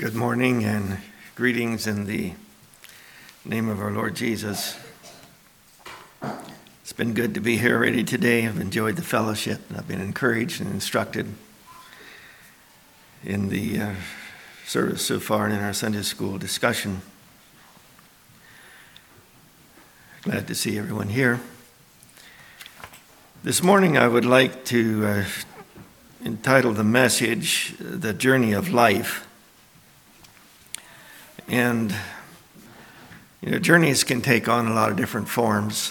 Good morning and greetings in the name of our Lord Jesus. It's been good to be here already today. I've enjoyed the fellowship and I've been encouraged and instructed in the service so far and in our Sunday school discussion. Glad to see everyone here. This morning I would like to entitle the message, The Journey of Life. And, journeys can take on a lot of different forms.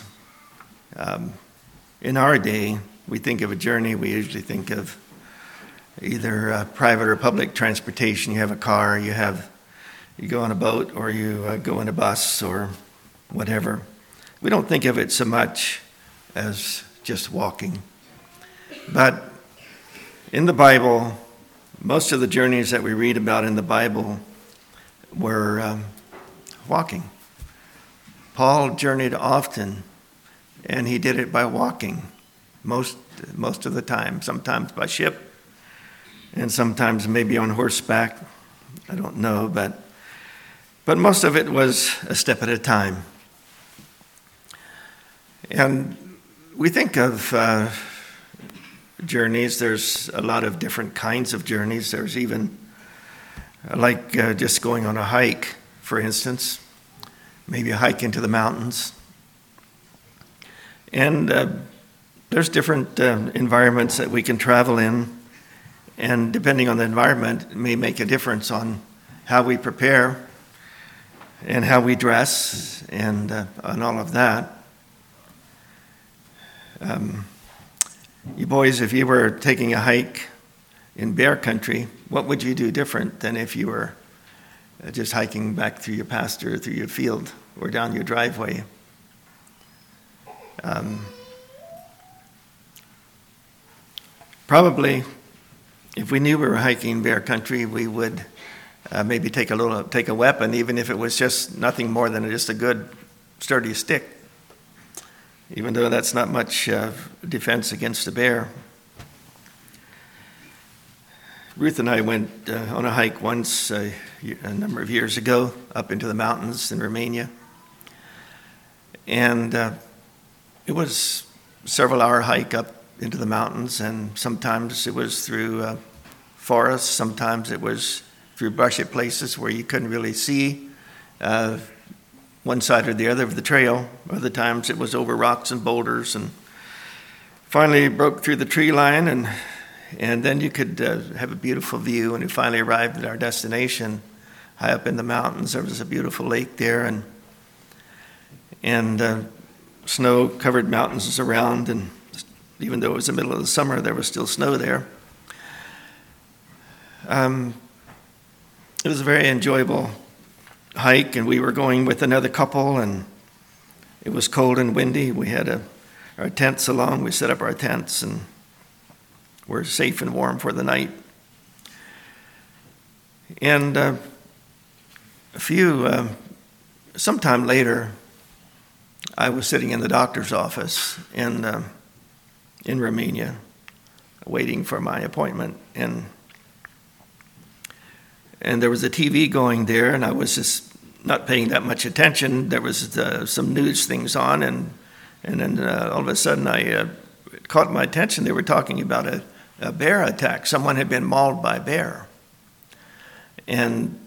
In our day, we think of a journey, we usually think of either private or public transportation. You have a car, you go on a boat, or you go in a bus or whatever. We don't think of it so much as just walking. But in the Bible, most of the journeys that we read about in the Bible were walking. Paul journeyed often, and he did it by walking most of the time, sometimes by ship, and sometimes maybe on horseback. I don't know, but most of it was a step at a time. And we think of journeys. There's a lot of different kinds of journeys. There's even like just going on a hike, for instance, maybe a hike into the mountains. And there's different environments that we can travel in, and depending on the environment, it may make a difference on how we prepare and how we dress and on all of that. You boys, if you were taking a hike in bear country, what would you do different than if you were just hiking back through your pasture, through your field, or down your driveway? Probably, if we knew we were hiking bear country, we would maybe take a weapon, even if it was just nothing more than just a good sturdy stick, even though that's not much defense against a bear. Ruth and I went on a hike once a number of years ago up into the mountains in Romania. And it was a several-hour hike up into the mountains, and sometimes it was through forests, sometimes it was through brushy places where you couldn't really see one side or the other of the trail. Other times it was over rocks and boulders, and finally broke through the tree line, and then you could have a beautiful view. And we finally arrived at our destination high up in the mountains. There was a beautiful lake there, and snow-covered mountains around. And even though it was the middle of the summer, there was still snow there. It was a very enjoyable hike, and we were going with another couple, and it was cold and windy. We had our tents along. We set up our tents, and we're safe and warm for the night. And sometime later, I was sitting in the doctor's office in Romania, waiting for my appointment, and there was a TV going there, and I was just not paying that much attention. There was some news things on, and then all of a sudden it caught my attention. They were talking about a bear attack. Someone had been mauled by a bear. And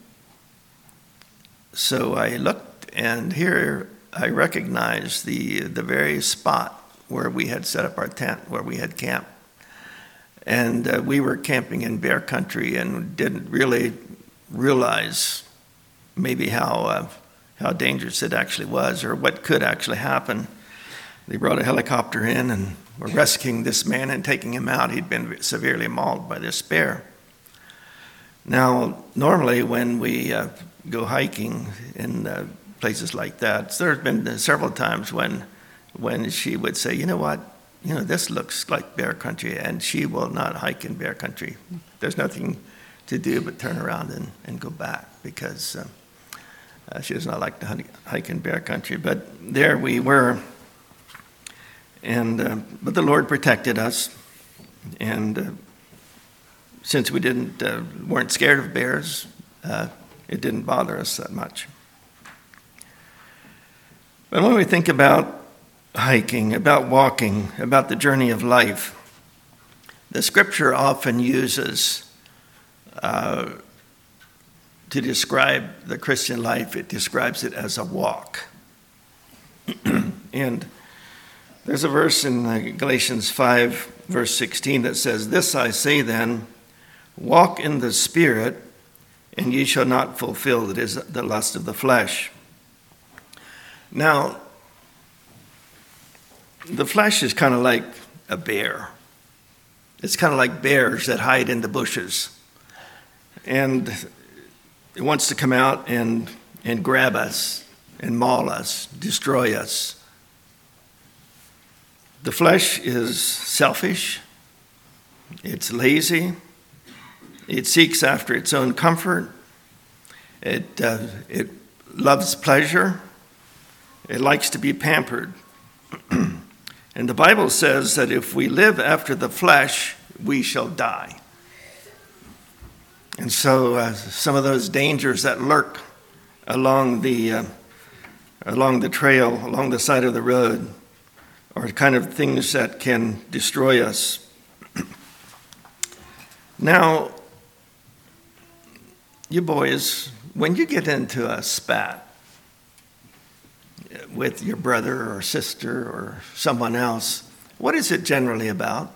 so I looked, and here I recognized the very spot where we had set up our tent, where we had camped. And we were camping in bear country and didn't really realize maybe how dangerous it actually was, or what could actually happen. They brought a helicopter in and were rescuing this man and taking him out. He'd been severely mauled by this bear. Now, normally when we go hiking in places like that, there's been several times when she would say, you know what, this looks like bear country, and she will not hike in bear country. There's nothing to do but turn around and go back, because she does not like to hike in bear country. But there we were. But the Lord protected us, and since we weren't scared of bears, it didn't bother us that much. But when we think about hiking, about walking, about the journey of life, the scripture often uses to describe the Christian life, it describes it as a walk. And there's a verse in Galatians 5, verse 16 that says, "This I say then, walk in the Spirit, and ye shall not fulfill the lust of the flesh." Now, the flesh is kind of like a bear. It's kind of like bears that hide in the bushes. And it wants to come out and grab us and maul us, destroy us. The flesh is selfish. It's lazy. It seeks after its own comfort. It loves pleasure. It likes to be pampered. And the Bible says that if we live after the flesh, we shall die. And so some of those dangers that lurk along the trail, along the side of the road, are kind of things that can destroy us. Now, you boys, when you get into a spat with your brother or sister or someone else, what is it generally about?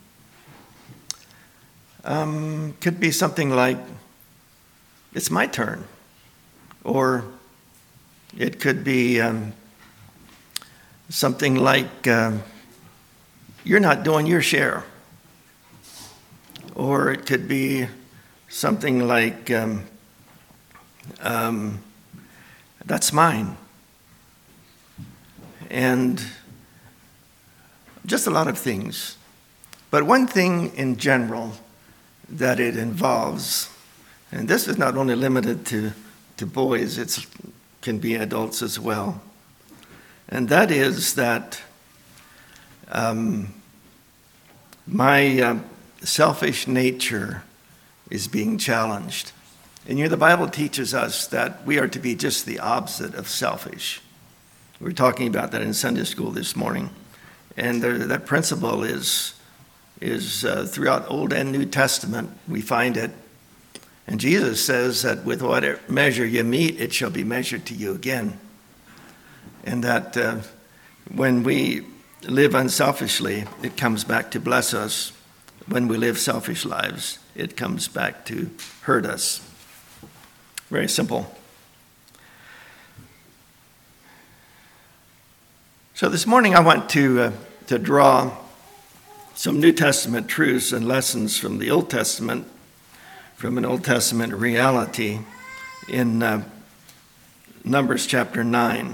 Could be something like, it's my turn. Or it could be something like, you're not doing your share. Or it could be something like, that's mine. And just a lot of things. But one thing in general that it involves, and this is not only limited to boys, it can be adults as well, and that is that my selfish nature is being challenged. And the Bible teaches us that we are to be just the opposite of selfish. We were talking about that in Sunday school this morning. And that principle is throughout Old and New Testament, we find it. And Jesus says that with whatever measure you meet, it shall be measured to you again. And that when we live unselfishly, it comes back to bless us. When we live selfish lives, it comes back to hurt us. Very simple. So this morning I want to draw some New Testament truths and lessons from the Old Testament, from an Old Testament reality in Numbers chapter 9.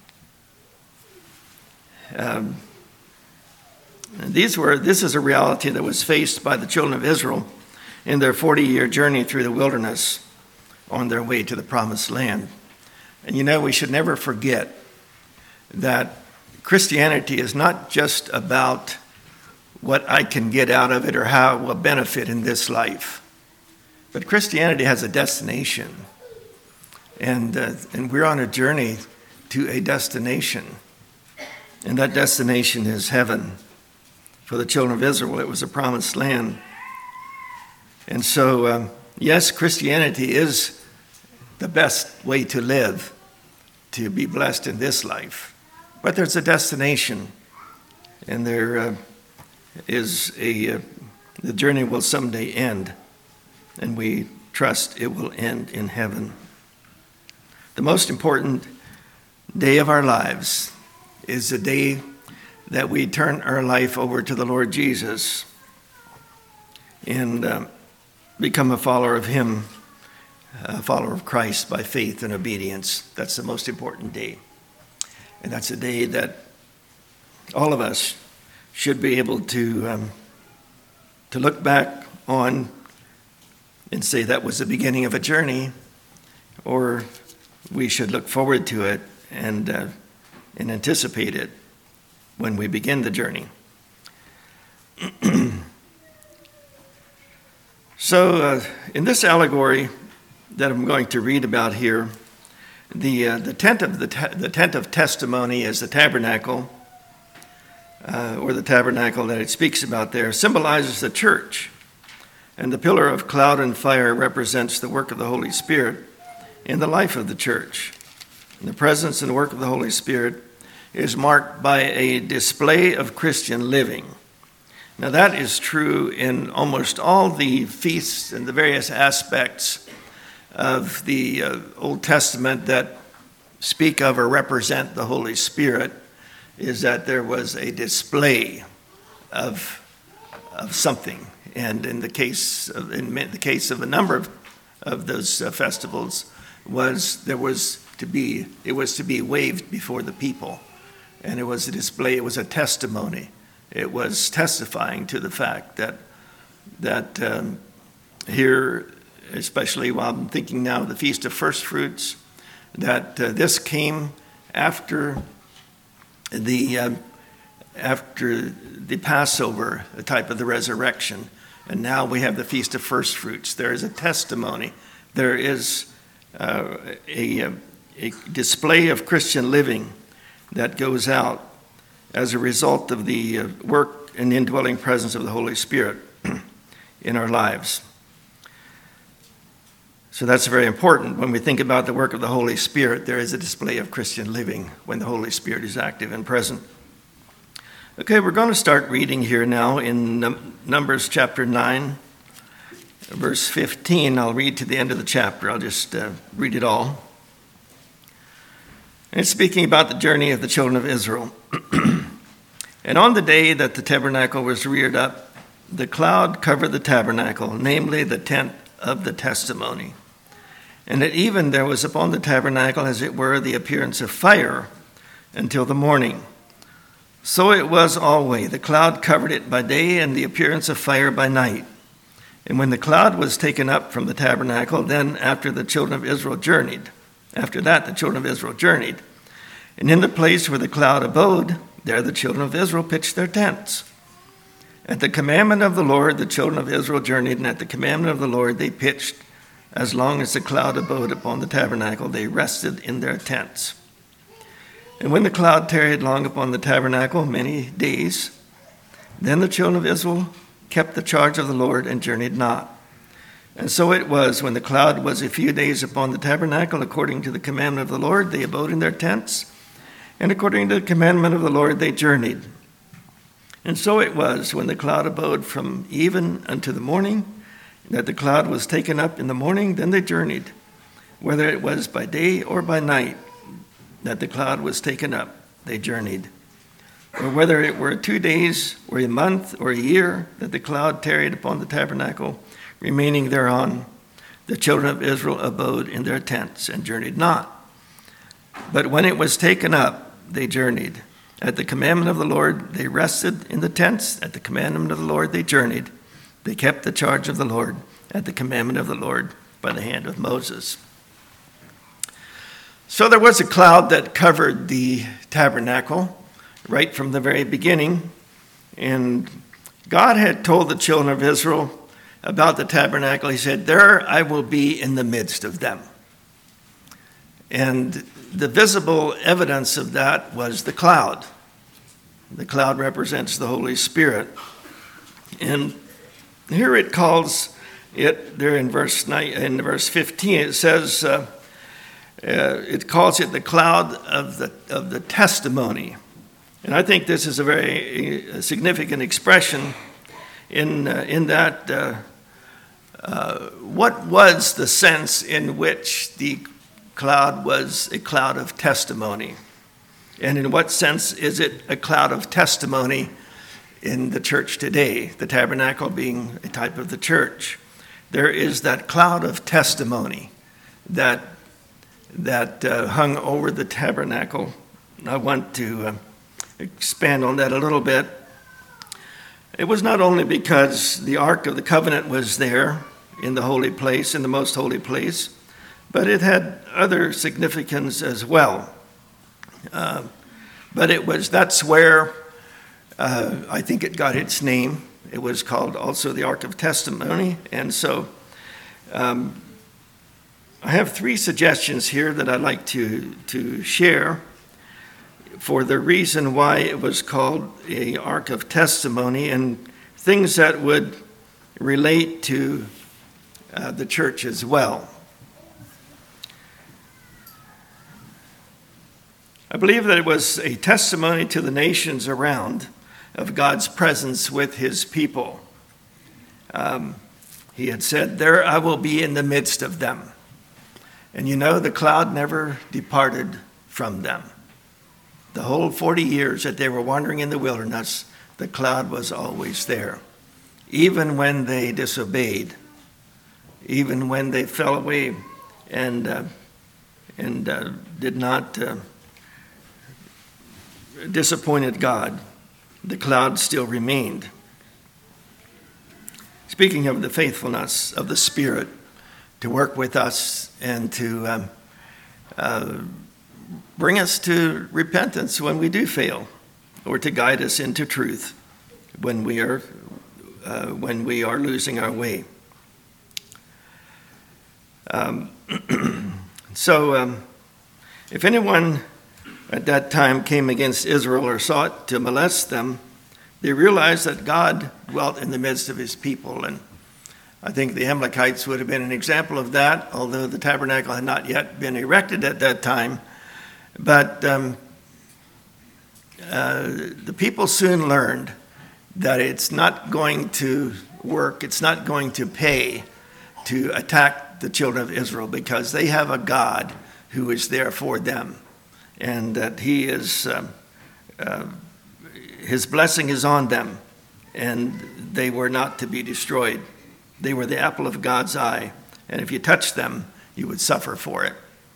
This is a reality that was faced by the children of Israel in their 40-year journey through the wilderness on their way to the promised land. And we should never forget that Christianity is not just about what I can get out of it or how it will benefit in this life. But Christianity has a destination. And we're on a journey to a destination. And that destination is heaven. For the children of Israel, it was a promised land. And so, yes, Christianity is the best way to live, to be blessed in this life. But there's a destination, and there is the journey will someday end, and we trust it will end in heaven. The most important day of our lives is the day that we turn our life over to the Lord Jesus and become a follower of Him, a follower of Christ by faith and obedience. That's the most important day. And that's a day that all of us should be able to look back on and say that was the beginning of a journey, or we should look forward to it and anticipate it when we begin the journey. So in this allegory, that I'm going to read about here. The tent of testimony is the tabernacle, or the tabernacle that it speaks about there, symbolizes the church. And the pillar of cloud and fire represents the work of the Holy Spirit in the life of the church. And the presence and work of the Holy Spirit is marked by a display of Christian living. Now that is true in almost all the feasts and the various aspects of the Old Testament that speak of or represent the Holy Spirit, is that there was a display of something. And in the case of a number of those festivals, it was to be waved before the people, and it was a display. It was a testimony. It was testifying to the fact that here, especially while I'm thinking now of the Feast of First Fruits, that this came after the Passover, the type of the resurrection. And now we have the Feast of First Fruits. There is a testimony. There is a display of Christian living that goes out as a result of the work and indwelling presence of the Holy Spirit in our lives. So that's very important. When we think about the work of the Holy Spirit, there is a display of Christian living when the Holy Spirit is active and present. Okay, we're going to start reading here now in Numbers chapter 9, verse 15. I'll read to the end of the chapter. I'll just read it all. And it's speaking about the journey of the children of Israel. And on the day that the tabernacle was reared up, the cloud covered the tabernacle, namely the tent of the testimony. And at even there was upon the tabernacle, as it were, the appearance of fire until the morning. So it was always. The cloud covered it by day, and the appearance of fire by night. And when the cloud was taken up from the tabernacle, then after that the children of Israel journeyed. And in the place where the cloud abode, there the children of Israel pitched their tents. At the commandment of the Lord, the children of Israel journeyed, and at the commandment of the Lord they pitched. As long as the cloud abode upon the tabernacle, they rested in their tents. And when the cloud tarried long upon the tabernacle, many days, then the children of Israel kept the charge of the Lord and journeyed not. And so it was, when the cloud was a few days upon the tabernacle, according to the commandment of the Lord, they abode in their tents, and according to the commandment of the Lord, they journeyed. And so it was, when the cloud abode from even unto the morning, that the cloud was taken up in the morning, then they journeyed, whether it was by day or by night, that the cloud was taken up, they journeyed. Or whether it were 2 days, or a month, or a year, that the cloud tarried upon the tabernacle, remaining thereon, the children of Israel abode in their tents and journeyed not. But when it was taken up, they journeyed. At the commandment of the Lord, they rested in the tents. At the commandment of the Lord, they journeyed. They kept the charge of the Lord at the commandment of the Lord by the hand of Moses. So there was a cloud that covered the tabernacle right from the very beginning. And God had told the children of Israel about the tabernacle. He said, "There I will be in the midst of them." And the visible evidence of that was the cloud. The cloud represents the Holy Spirit. And here it calls it, there in verse 15, it says, it calls it the cloud of the testimony. And I think this is a very significant expression in that what was the sense in which the cloud was a cloud of testimony? And in what sense is it a cloud of testimony in the church today, the tabernacle being a type of the church? There is that cloud of testimony that hung over the tabernacle. I want to expand on that a little bit. It was not only because the Ark of the Covenant was there in the holy place, in the most holy place, but it had other significance as well. But that's where I think it got its name. It was called also the Ark of Testimony. And so I have 3 suggestions here that I'd like to share for the reason why it was called a Ark of Testimony, and things that would relate to the church as well. I believe that it was a testimony to the nations around of God's presence with his people. He had said, "There I will be in the midst of them." And you know, the cloud never departed from them. The whole 40 years that they were wandering in the wilderness, the cloud was always there. Even when they disobeyed, even when they fell away and did not disappointed God, the cloud still remained. Speaking of the faithfulness of the Spirit to work with us and to bring us to repentance when we do fail, or to guide us into truth when we are losing our way. So if anyone at that time came against Israel or sought to molest them, they realized that God dwelt in the midst of his people. And I think the Amalekites would have been an example of that, although the tabernacle had not yet been erected at that time. But the people soon learned that it's not going to work, it's not going to pay to attack the children of Israel, because they have a God who is there for them, and that he is his blessing is on them, and they were not to be destroyed. They were the apple of God's eye, and if you touched them, you would suffer for it.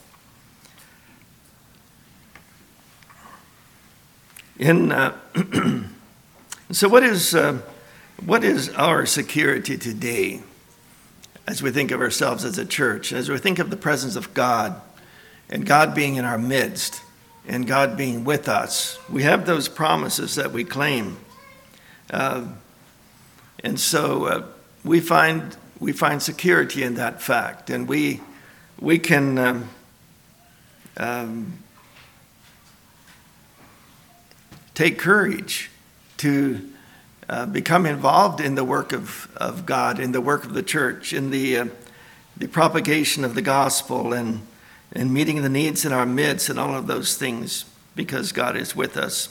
So what is our security today as we think of ourselves as a church, as we think of the presence of God and God being in our midst and God being with us? We have those promises that we claim. And so we find security in that fact, and we can take courage to become involved in the work of God, in the work of the church, in the propagation of the gospel, and meeting the needs in our midst, and all of those things, because God is with us.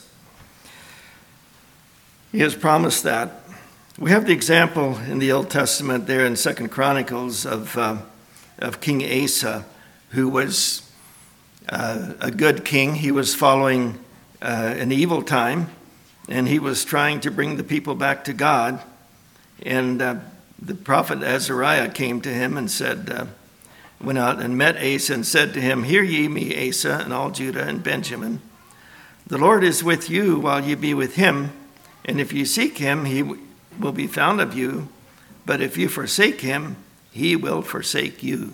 He has promised that. We have the example in the Old Testament there in 2 Chronicles of King Asa, who was a good king. He was following an evil time, and he was trying to bring the people back to God. And the prophet Azariah came to him and said, went out and met Asa and said to him, "Hear ye me, Asa, and all Judah and Benjamin. The Lord is with you while ye be with him, and if you seek him, he will be found of you. But if you forsake him, he will forsake you."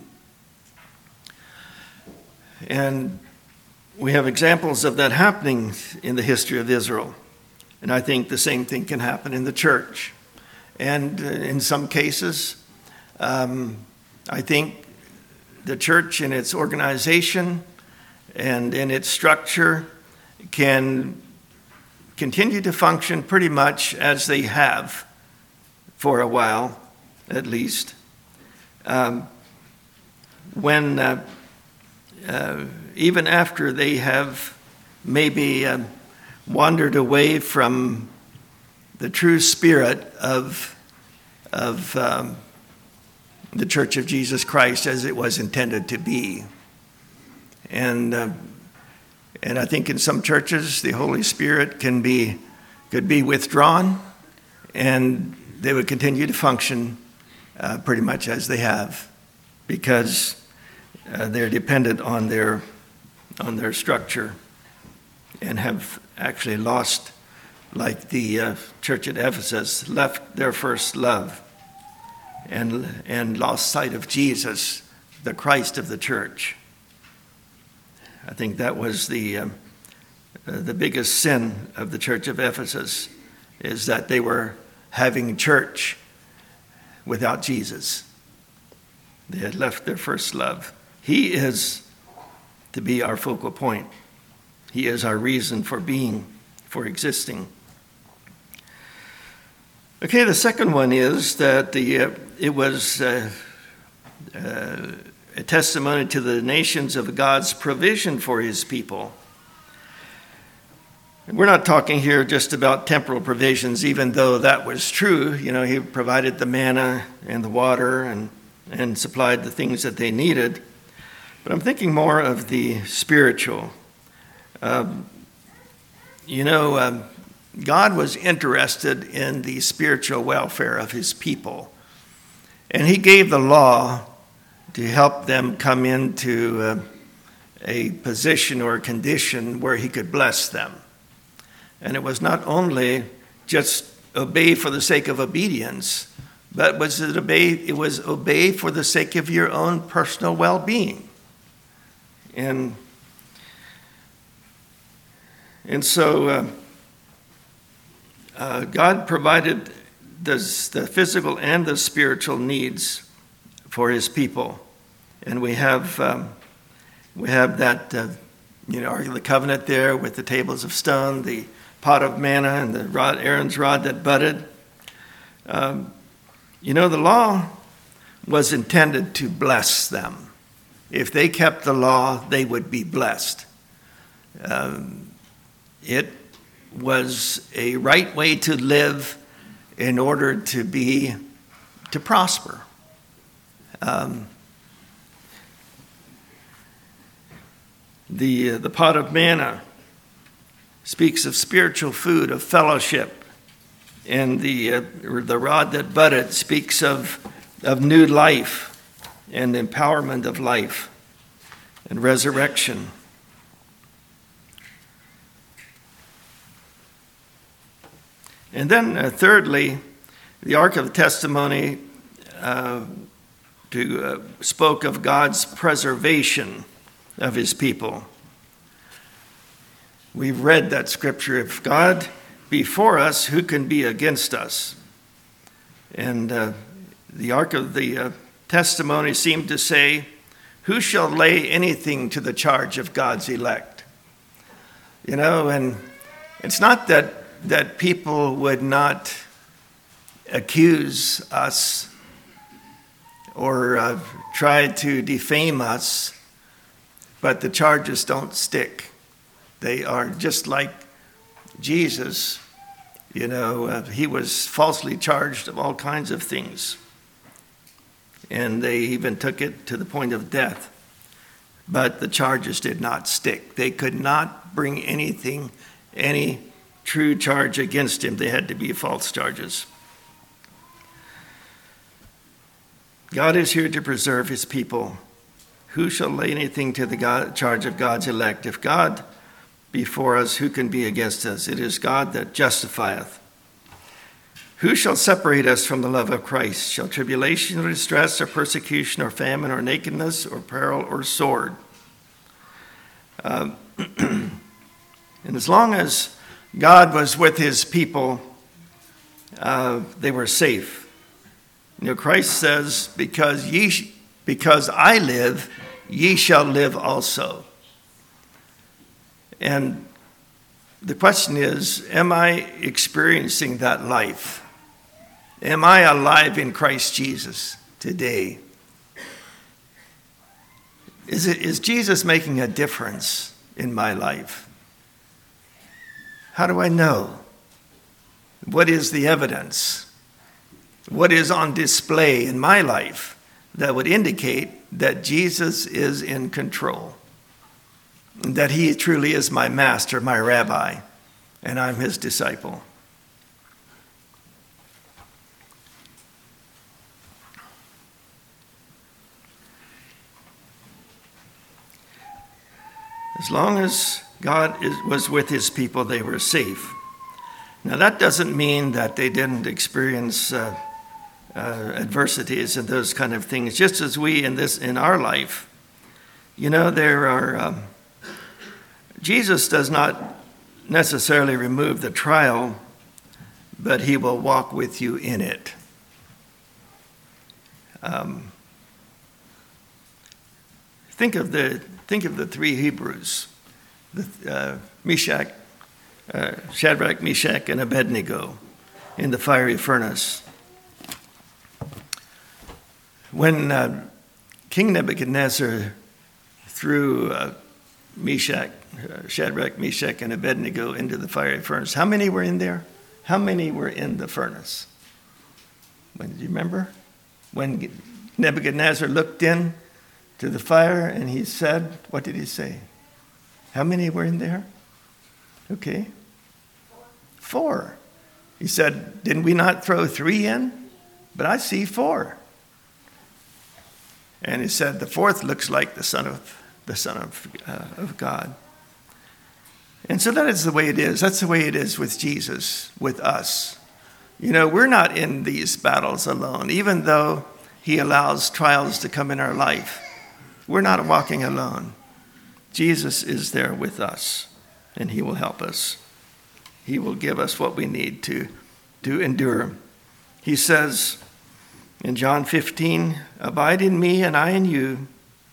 And we have examples of that happening in the history of Israel. And I think the same thing can happen in the church. And in some cases, I think the church in its organization and in its structure can continue to function pretty much as they have for a while, at least. When even after they have maybe wandered away from the true spirit of the Church of Jesus Christ as it was intended to be. And I think in some churches the Holy Spirit could be withdrawn, and they would continue to function pretty much as they have, because they're dependent on their structure, and have actually lost, like the church at Ephesus, left their first love and lost sight of Jesus, the Christ of the church. I think that was the biggest sin of the church of Ephesus, is that they were having church without Jesus. They had left their first love. He is to be our focal point. He is our reason for being, for existing. Okay, the second one is that it was a testimony to the nations of God's provision for his people. We're not talking here just about temporal provisions, even though that was true. He provided the manna and the water and supplied the things that they needed. But I'm thinking more of the spiritual. God was interested in the spiritual welfare of his people. And he gave the law to help them come into a position or a condition where he could bless them. And it was not only just obey for the sake of obedience, but it was obey for the sake of your own personal well-being. And so God provided the physical and the spiritual needs for his people. And we have that, Ark of the Covenant there with the tables of stone, the pot of manna, and the rod, Aaron's rod that budded. The law was intended to bless them. If they kept the law, they would be blessed. It was a right way to live in order to prosper. The pot of manna speaks of spiritual food, of fellowship, and the rod that budded speaks of new life and empowerment of life and resurrection. And then thirdly, the Ark of the Testimony spoke of God's preservation of his people. We've read that scripture, if God be for us, who can be against us? And the Ark of the Testimony seemed to say, who shall lay anything to the charge of God's elect? And it's not that people would not accuse us or try to defame us, but the charges don't stick. They are just like Jesus. He was falsely charged of all kinds of things. And they even took it to the point of death. But the charges did not stick. They could not bring any true charge against him. They had to be false charges. God is here to preserve his people. Who shall lay anything to the charge of God's elect? If God be for us, who can be against us? It is God that justifieth. Who shall separate us from the love of Christ? Shall tribulation or distress or persecution or famine or nakedness or peril or sword? And as long as God was with his people, they were safe. Christ says, because I live, ye shall live also. And the question is, am I experiencing that life? Am I alive in Christ Jesus today? Is Jesus making a difference in my life? How do I know? What is the evidence? What is on display in my life that would indicate that Jesus is in control? That he truly is my master, my rabbi, and I'm his disciple. As long as God was with his people, they were safe. Now that doesn't mean that they didn't experience adversities and those kind of things, just as we in our life. There are... Jesus does not necessarily remove the trial, but he will walk with you in it. Think of the three Hebrews, Shadrach, Meshach, and Abednego in the fiery furnace. When King Nebuchadnezzar threw Shadrach, Meshach, and Abednego into the fiery furnace, how many were in there? How many were in the furnace? Do you remember? When Nebuchadnezzar looked in to the fire and he said, what did he say? How many were in there? Okay. 4. He said, didn't we not throw 3 in? But I see 4. And he said, the 4th looks like the Son of God. And so that is the way it is. That's the way it is with Jesus, with us. You know, we're not in these battles alone. Even though he allows trials to come in our life, we're not walking alone. Jesus is there with us, and he will help us. He will give us what we need to endure. He says in John 15, abide in me and I in you.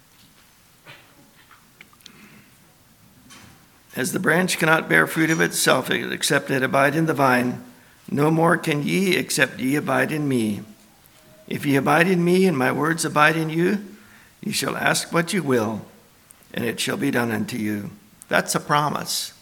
As the branch cannot bear fruit of itself except it abide in the vine, no more can ye except ye abide in me. If ye abide in me and my words abide in you, ye shall ask what you will, and it shall be done unto you. That's a promise.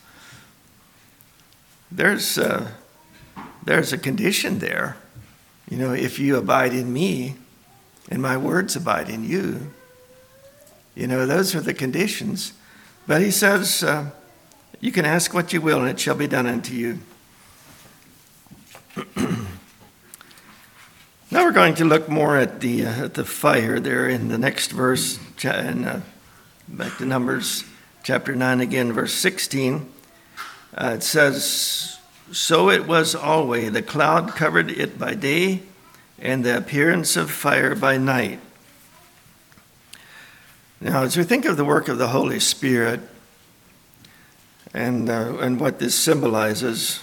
There's a condition there. You know, if you abide in me and my words abide in you, you know, those are the conditions. But he says, you can ask what you will, and it shall be done unto you. Now we're going to look more at the fire there in the next verse, and back to Numbers chapter 9 again, verse 16. It says, so it was always, the cloud covered it by day, and the appearance of fire by night. Now, as we think of the work of the Holy Spirit, and what this symbolizes,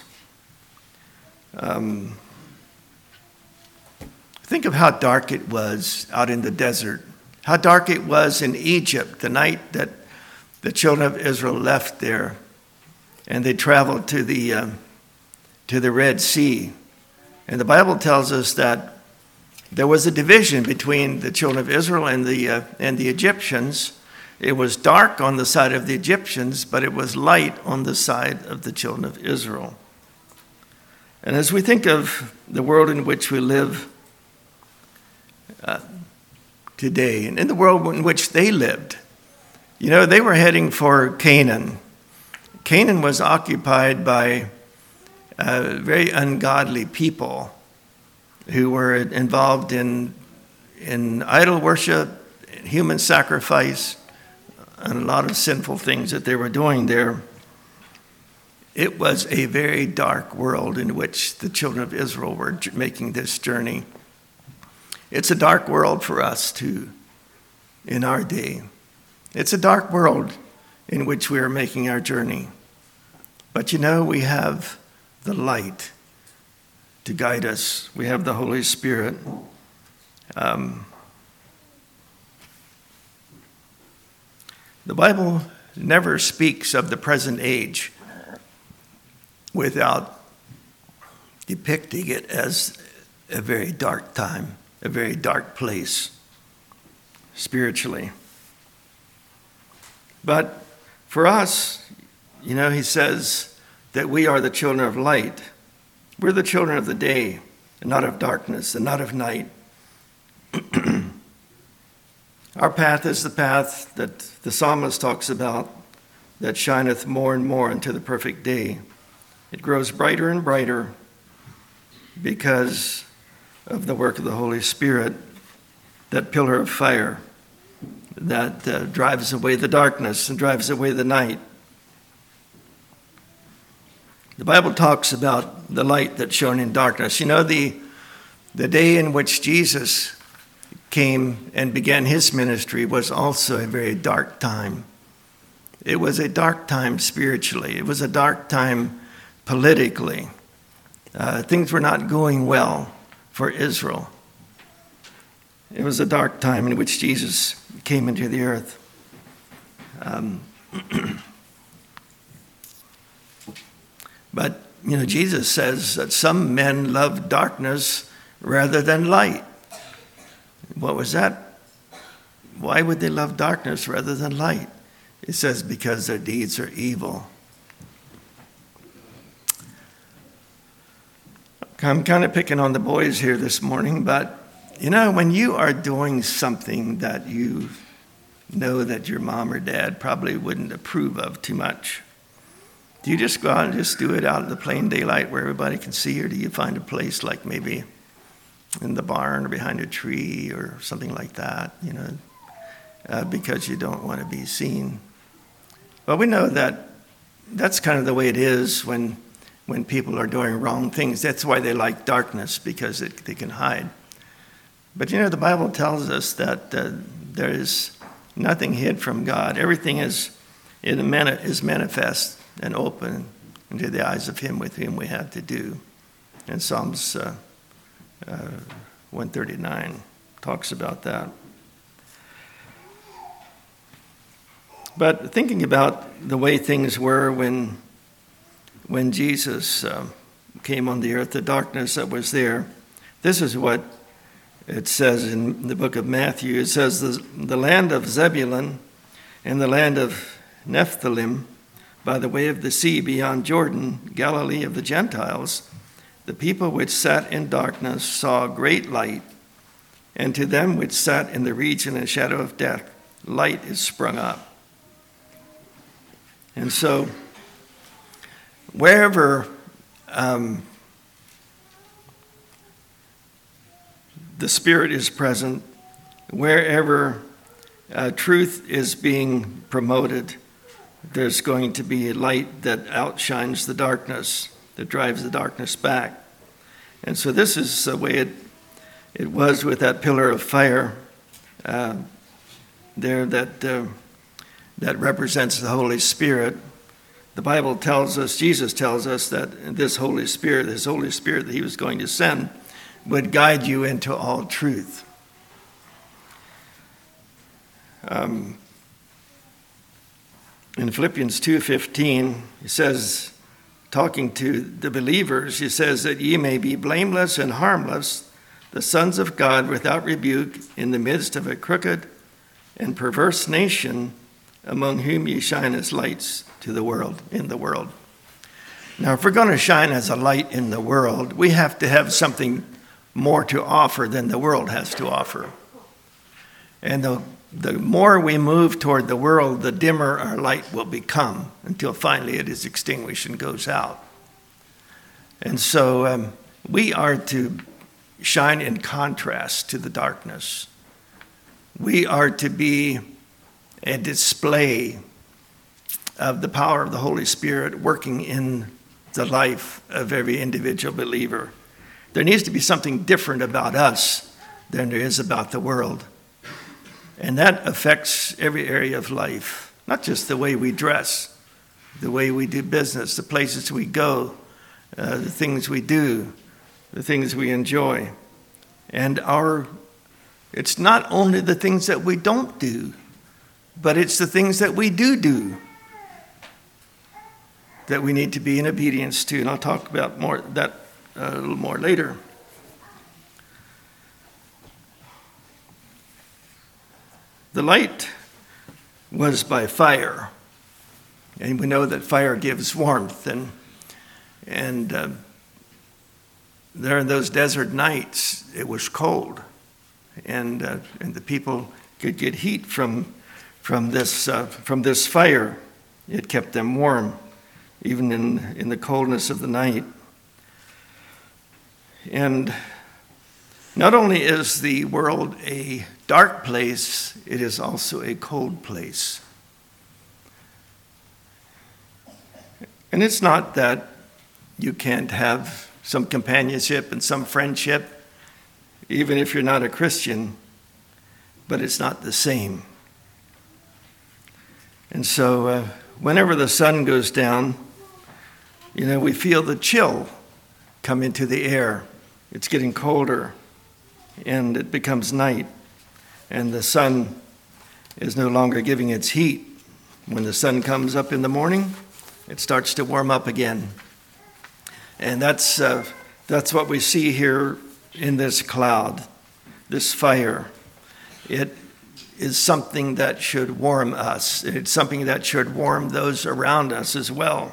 think of how dark it was out in the desert, how dark it was in Egypt the night that the children of Israel left there, and they traveled to the Red Sea. And the Bible tells us that there was a division between the children of Israel and the Egyptians. It was dark on the side of the Egyptians, but it was light on the side of the children of Israel. And as we think of the world in which we live today, and in the world in which they lived, you know, they were heading for Canaan. Canaan was occupied by very ungodly people who were involved in idol worship, human sacrifice, and a lot of sinful things that they were doing there. It was a very dark world in which the children of Israel were making this journey. It's a dark world for us too, in our day. It's a dark world in which we are making our journey. But you know, we have the light to guide us. We have the Holy Spirit. The Bible never speaks of the present age without depicting it as a very dark time, a very dark place spiritually. But for us, you know, he says that we are the children of light. We're the children of the day, and not of darkness, and not of night. Our path is the path that the psalmist talks about, that shineth more and more into the perfect day. It grows brighter and brighter because of the work of the Holy Spirit, that pillar of fire that drives away the darkness and drives away the night. The Bible talks about the light that shone in darkness. You know, the day in which Jesus came and began his ministry was also a very dark time. It was a dark time spiritually. It was a dark time politically. Things were not going well for Israel. It was a dark time in which Jesus came into the earth. But, Jesus says that some men love darkness rather than light. What was that? Why would they love darkness rather than light? It says because their deeds are evil. I'm kind of picking on the boys here this morning, but when you are doing something that you know that your mom or dad probably wouldn't approve of too much, do you just go out and just do it out in the plain daylight where everybody can see, or do you find a place like maybe in the barn or behind a tree or something like that, because you don't want to be seen? Well, we know that that's kind of the way it is when people are doing wrong things. That's why they like darkness, because they can hide. But the Bible tells us that there is nothing hid from God. Everything is manifest and open into the eyes of him with whom we have to do. And Psalms 139 talks about that. But thinking about the way things were when Jesus came on the earth, the darkness that was there, this is what it says in the book of Matthew. It says, the land of Zebulun and the land of Nephthalim, by the way of the sea beyond Jordan, Galilee of the Gentiles, the people which sat in darkness saw great light, and to them which sat in the region and shadow of death, light is sprung up. And so, wherever the Spirit is present, wherever truth is being promoted, there's going to be a light that outshines the darkness, that drives the darkness back. And so this is the way it was with that pillar of fire there that represents the Holy Spirit. The Bible tells us, Jesus tells us, that this Holy Spirit that he was going to send, would guide you into all truth. In Philippians 2:15, he says, talking to the believers, he says that ye may be blameless and harmless, the sons of God without rebuke, in the midst of a crooked and perverse nation, among whom ye shine as lights to the world, in the world. Now, if we're going to shine as a light in the world, we have to have something more to offer than the world has to offer. And the more we move toward the world, the dimmer our light will become, until finally it is extinguished and goes out. And so we are to shine in contrast to the darkness. We are to be a display of the power of the Holy Spirit working in the life of every individual believer. There needs to be something different about us than there is about the world. And that affects every area of life, not just the way we dress, the way we do business, the places we go, the things we do, the things we enjoy. And it's not only the things that we don't do, but it's the things that we do that we need to be in obedience to. And I'll talk about that a little more later. The light was by fire, and we know that fire gives warmth. And there in those desert nights, it was cold, and the people could get heat from this fire. It kept them warm, even in the coldness of the night. And not only is the world a dark place, it is also a cold place. And it's not that you can't have some companionship and some friendship, even if you're not a Christian, but it's not the same. And so whenever the sun goes down, we feel the chill come into the air. It's getting colder, and it becomes night, and the sun is no longer giving its heat. When the sun comes up in the morning, it starts to warm up again. And that's what we see here in this cloud, this fire. It is something that should warm us. It's something that should warm those around us as well.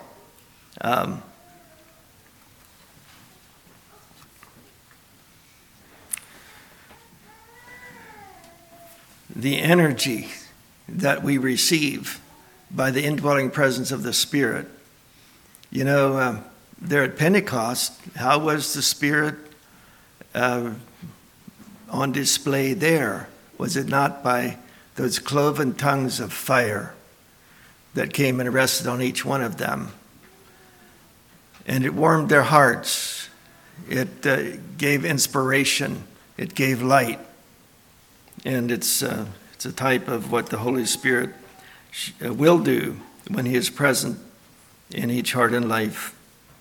The energy that we receive by the indwelling presence of the Spirit. You know, there at Pentecost, how was the Spirit on display there? Was it not by those cloven tongues of fire that came and rested on each one of them? And it warmed their hearts. It gave inspiration. It gave light. And it's a type of what the Holy Spirit will do when he is present in each heart and life.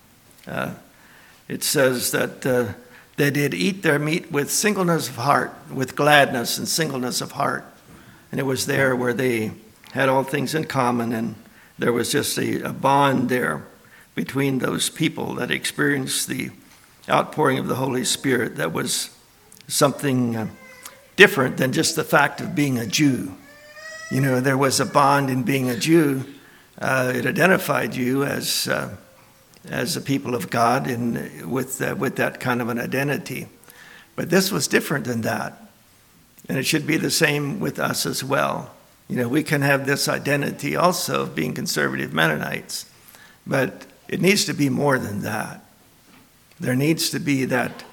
It says that they did eat their meat with singleness of heart, with gladness and singleness of heart. And it was there where they had all things in common, and there was just a bond there between those people that experienced the outpouring of the Holy Spirit that was something different than just the fact of being a Jew. You know, there was a bond in being a Jew. It identified you as a people of God and with that kind of an identity. But this was different than that. And it should be the same with us as well. You know, we can have this identity also of being conservative Mennonites, but it needs to be more than that. There needs to be that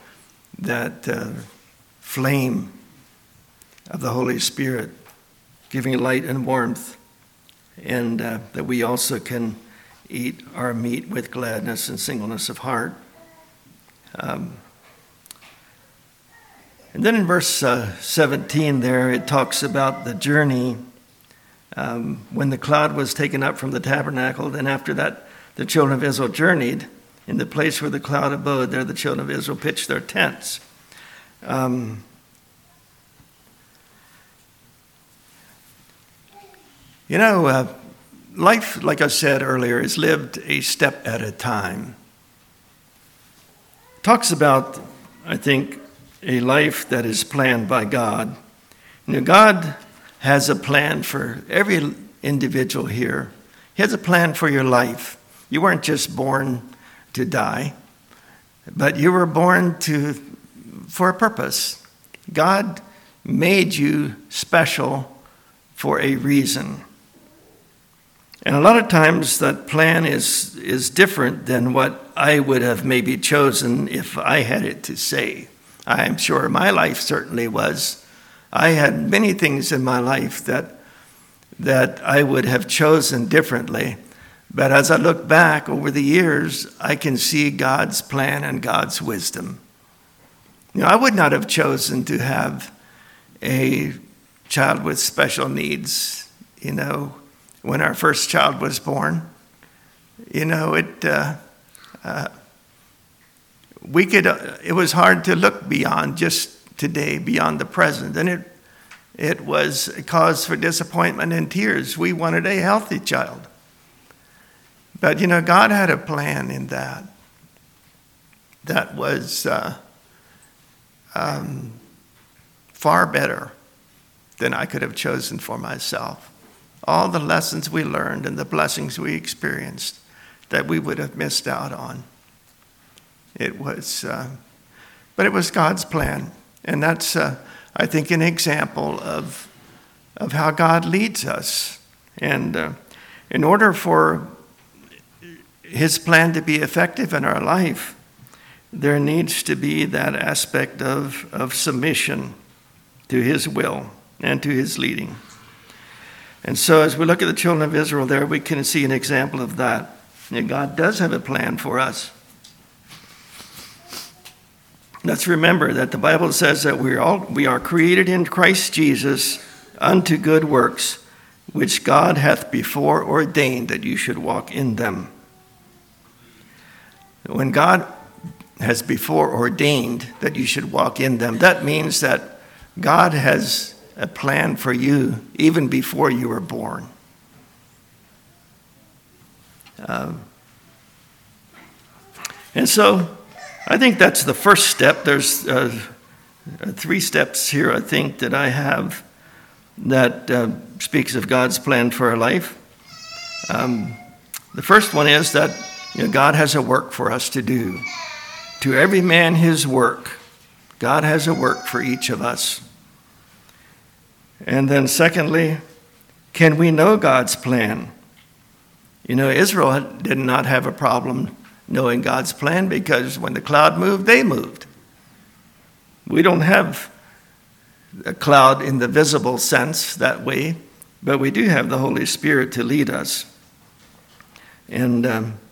flame of the Holy Spirit giving light and warmth, and that we also can eat our meat with gladness and singleness of heart. And then in verse 17 there, it talks about the journey when the cloud was taken up from the tabernacle. Then after that, the children of Israel journeyed. In the place where the cloud abode, there the children of Israel pitched their tents. You know, life, like I said earlier, is lived a step at a time. Talks about, I think, a life that is planned by God. You know, God has a plan for every individual here. He has a plan for your life. You weren't just born to die, but you were born for a purpose. God made you special for a reason. And a lot of times that plan is different than what I would have maybe chosen if I had it to say. I'm sure my life certainly was. I had many things in my life that I would have chosen differently. But as I look back over the years, I can see God's plan and God's wisdom. You know, I would not have chosen to have a child with special needs, you know, when our first child was born. You know, it was hard to look beyond just today, beyond the present. And it was a cause for disappointment and tears. We wanted a healthy child. But, you know, God had a plan in that was far better than I could have chosen for myself. All the lessons we learned and the blessings we experienced that we would have missed out on. But it was God's plan. And that's, I think, an example of how God leads us. And in order for his plan to be effective in our life, there needs to be that aspect of submission to his will and to his leading. And so as we look at the children of Israel there, we can see an example of that. And God does have a plan for us. Let's remember that the Bible says that we are created in Christ Jesus unto good works, which God hath before ordained that you should walk in them. When God has before ordained that you should walk in them, that means that God has a plan for you even before you were born. And so I think that's the first step. There's 3 steps here, I think, that I have that speaks of God's plan for our life. The first one is that God has a work for us to do. To every man his work. God has a work for each of us. And then secondly, can we know God's plan? Israel did not have a problem knowing God's plan because when the cloud moved, they moved. We don't have a cloud in the visible sense that way, but we do have the Holy Spirit to lead us. And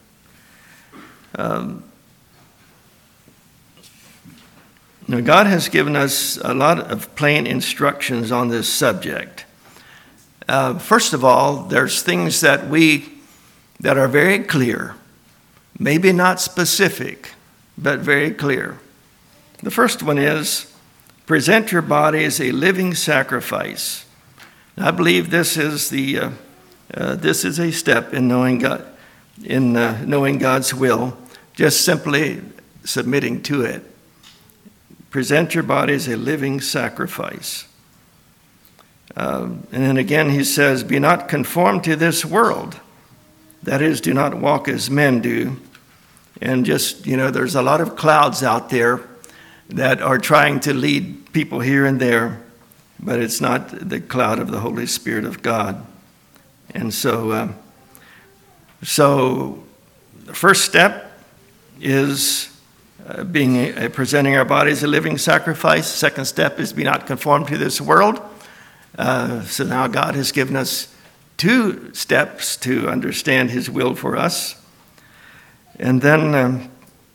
God has given us a lot of plain instructions on this subject. First of all, there's things that are very clear, maybe not specific, but very clear. The first one is, present your body as a living sacrifice. I believe this is a step in knowing God, knowing God's will, just simply submitting to it. Present your body as a living sacrifice. And then again he says, be not conformed to this world. That is, do not walk as men do. And just, there's a lot of clouds out there that are trying to lead people here and there, but it's not the cloud of the Holy Spirit of God. And so the first step is presenting our bodies a living sacrifice. Second step is be not conformed to this world. So now God has given us 2 steps to understand his will for us. And then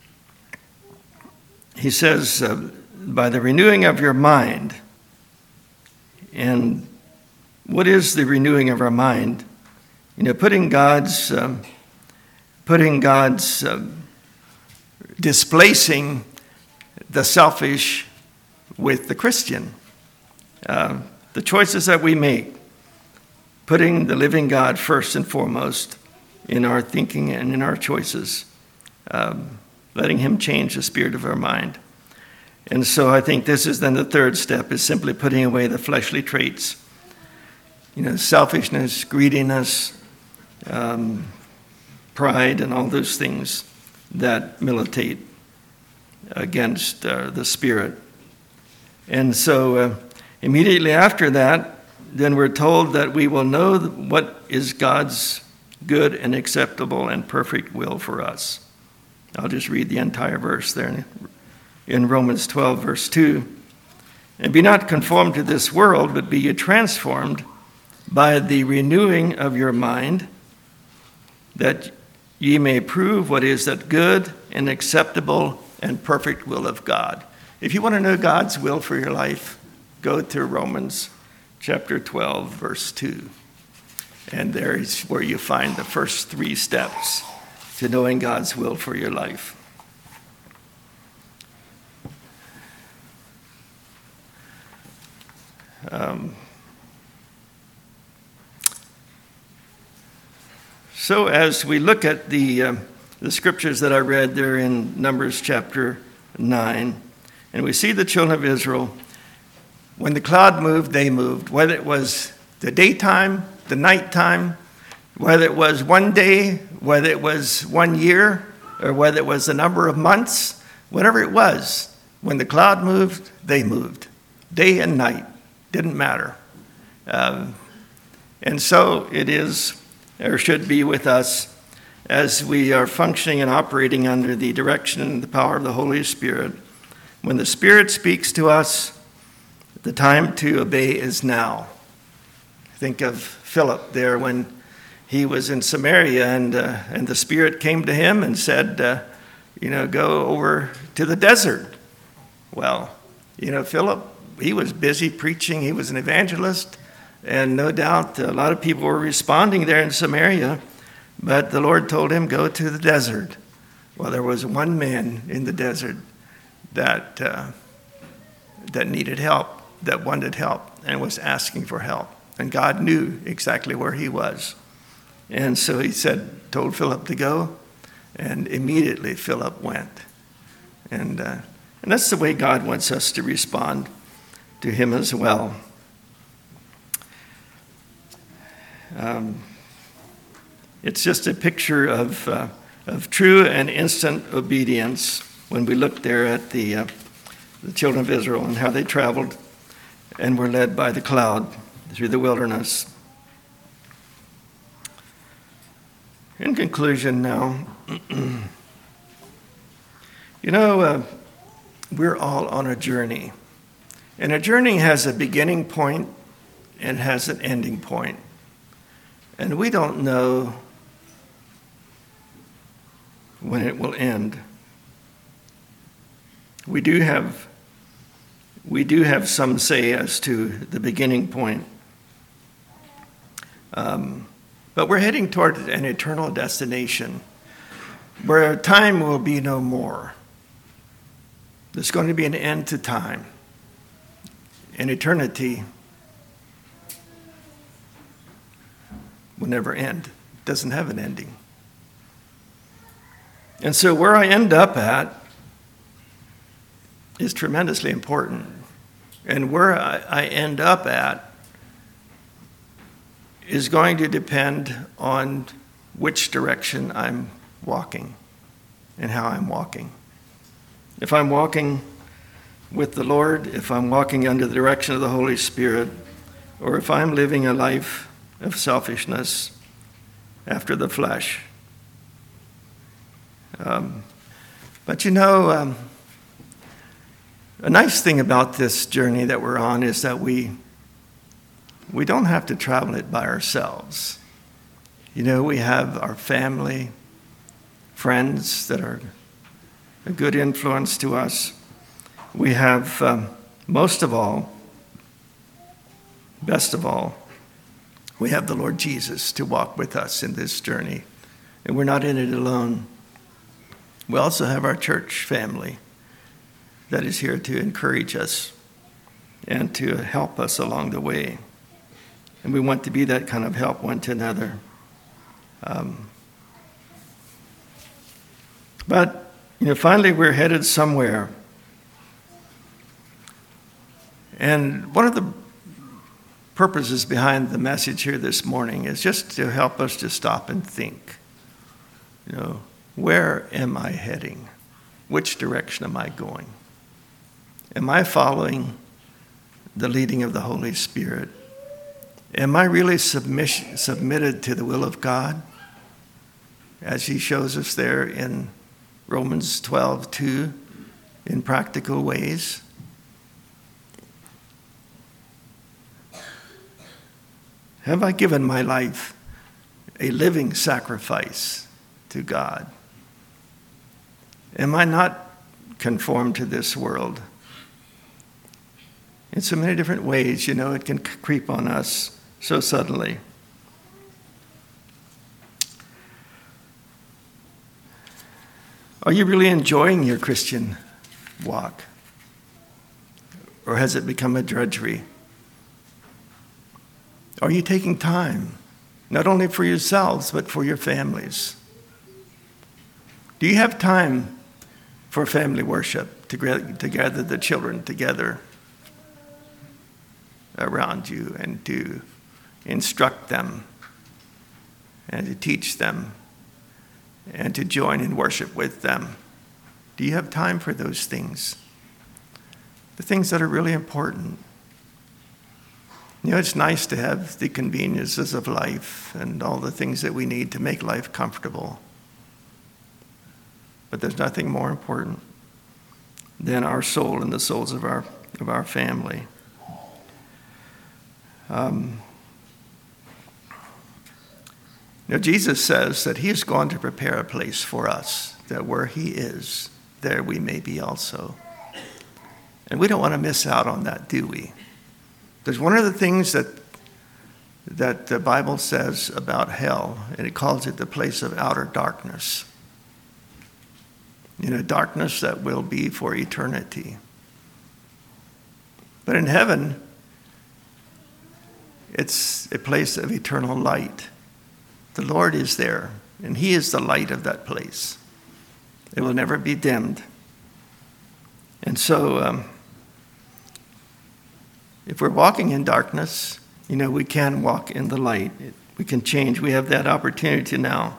he says, by the renewing of your mind. And what is the renewing of our mind? Putting God's displacing the selfish with the Christian. The choices that we make, putting the living God first and foremost in our thinking and in our choices, letting him change the spirit of our mind. And so I think this is then the third step, is simply putting away the fleshly traits, selfishness, greediness, pride, and all those things that militate against the Spirit. And so immediately after that, then we're told that we will know what is God's good and acceptable and perfect will for us. I'll just read the entire verse there in Romans 12, verse 2. And be not conformed to this world, but be ye transformed by the renewing of your mind, that ye may prove what is that good and acceptable and perfect will of God. If you want to know God's will for your life, go to Romans chapter 12, verse 2. And there is where you find the first 3 steps to knowing God's will for your life. So as we look at the scriptures that I read there in Numbers chapter 9, and we see the children of Israel, when the cloud moved, they moved. Whether it was the daytime, the nighttime, whether it was one day, whether it was 1 year, or whether it was a number of months, whatever it was, when the cloud moved, they moved. Day and night, didn't matter. And so it is, or should be with us, as we are functioning and operating under the direction and the power of the Holy Spirit. When the Spirit speaks to us, the time to obey is now. Think of Philip there when he was in Samaria and the Spirit came to him and said, go over to the desert. Well, Philip, he was busy preaching. He was an evangelist. And no doubt a lot of people were responding there in Samaria. But the Lord told him, go to the desert. Well, there was one man in the desert that needed help, that wanted help, and was asking for help. And God knew exactly where he was. And so he told Philip to go, and immediately Philip went. And that's the way God wants us to respond to him as well. It's just a picture of true and instant obedience when we look there at the children of Israel and how they traveled and were led by the cloud through the wilderness. In conclusion now, we're all on a journey. And a journey has a beginning point and has an ending point. And we don't know when it will end. We do have some say as to the beginning point. But we're heading toward an eternal destination where time will be no more. There's going to be an end to time. And eternity will never end. It doesn't have an ending. And so where I end up at is tremendously important. And where I end up at is going to depend on which direction I'm walking and how I'm walking. If I'm walking with the Lord, if I'm walking under the direction of the Holy Spirit, or if I'm living a life of selfishness after the flesh. But a nice thing about this journey that we're on is that we don't have to travel it by ourselves. We have our family, friends that are a good influence to us. We have, most of all, best of all, we have the Lord Jesus to walk with us in this journey. And we're not in it alone. We also have our church family that is here to encourage us and to help us along the way. And we want to be that kind of help one to another. But finally we're headed somewhere. And one of the purposes behind the message here this morning is just to help us to stop and think. Where am I heading? Which direction am I going? Am I following the leading of the Holy Spirit? Am I really submitted to the will of God? As he shows us there in Romans 12:2, in practical ways. Have I given my life a living sacrifice to God? Am I not conformed to this world? In so many different ways, it can creep on us so suddenly. Are you really enjoying your Christian walk? Or has it become a drudgery? Are you taking time, not only for yourselves, but for your families? Do you have time for family worship, to gather the children together around you and to instruct them and to teach them and to join in worship with them? Do you have time for those things? The things that are really important. It's nice to have the conveniences of life and all the things that we need to make life comfortable. But there's nothing more important than our soul and the souls of our family. Jesus says that he is going to prepare a place for us, that where he is, there we may be also. And we don't want to miss out on that, do we? There's one of the things that the Bible says about hell, and it calls it the place of outer darkness. Darkness that will be for eternity. But in heaven, it's a place of eternal light. The Lord is there, and he is the light of that place. It will never be dimmed. And so if we're walking in darkness, we can walk in the light. We can change. We have that opportunity now.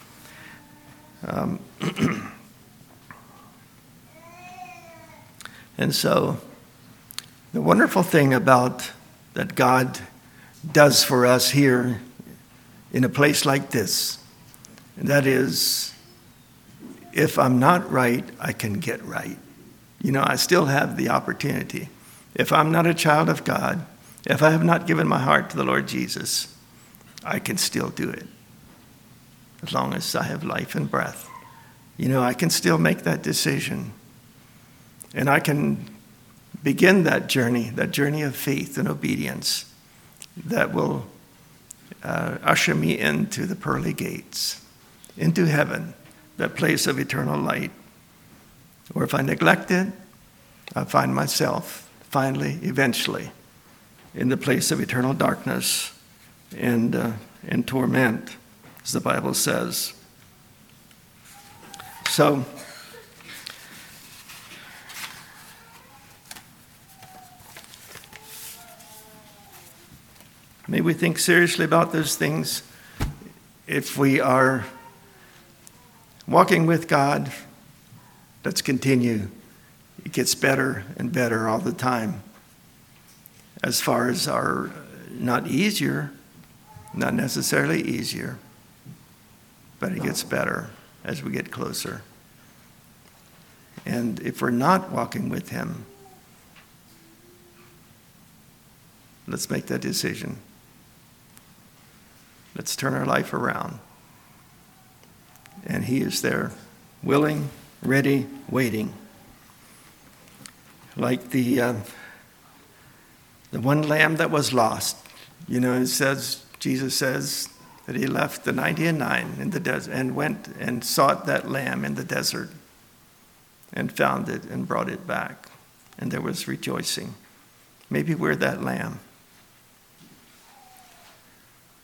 And so the wonderful thing about that God does for us here in a place like this, and that is, if I'm not right, I can get right. I still have the opportunity. If I'm not a child of God, if I have not given my heart to the Lord Jesus, I can still do it. As long as I have life and breath. I can still make that decision. And I can begin that journey of faith and obedience that will usher me into the pearly gates, into heaven, that place of eternal light. Or if I neglect it, I find myself finally, eventually, in the place of eternal darkness and torment, as the Bible says. So, may we think seriously about those things. If we are walking with God, let's continue. It gets better and better all the time. As far as our, not necessarily easier, but it gets better as we get closer. And if we're not walking with him, let's make that decision. Let's turn our life around. And he is there, willing, ready, waiting. Like the one lamb that was lost. Jesus says that he left the 99 in the desert and went and sought that lamb in the desert and found it and brought it back. And there was rejoicing. Maybe we're that lamb.